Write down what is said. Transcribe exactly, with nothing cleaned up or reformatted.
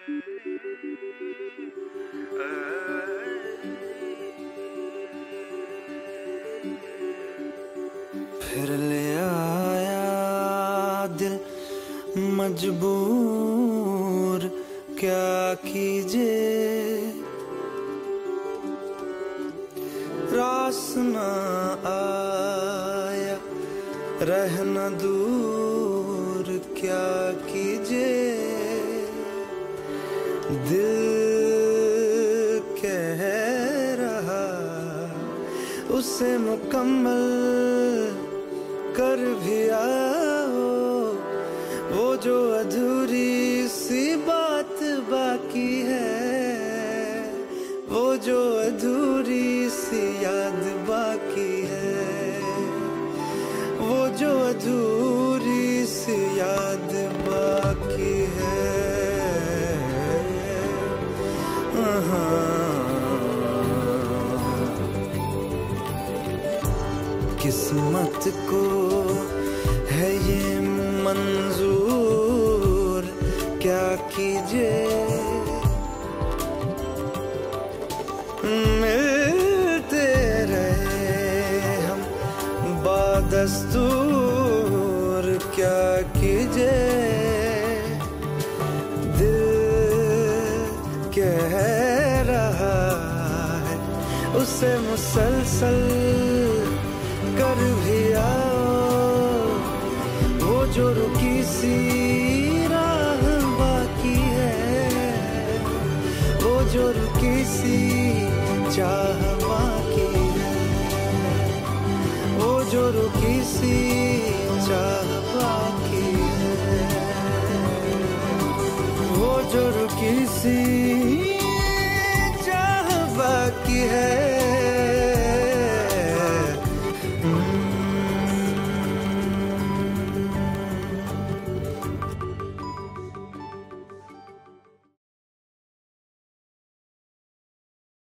फिर ले आया दिल मजबूर, क्या कीजिए रास ना आया रहना दूर, क्या कीजिए दिल कह रहा उसे मुकम्मल कर भी आओ, वो जो अधूरी सी बात बाकी है, वो जो अधूरी सी याद बाकी है, वो जो अधूरी सी याद बाकी है। किस्मत को है ये मंजूर, क्या कीजिए मिलते रहे हम बादस्तूर, क्या कीजिए दिल कह रहा है उसे मुसलसल कर भी आओ, वो जो रुकी सी राह बाकी है, वो जो रुकी सी चाह बाकी है, वो जो रुकी सी चाह बाकी है, वो जो रुकी सी चाह बाकी है।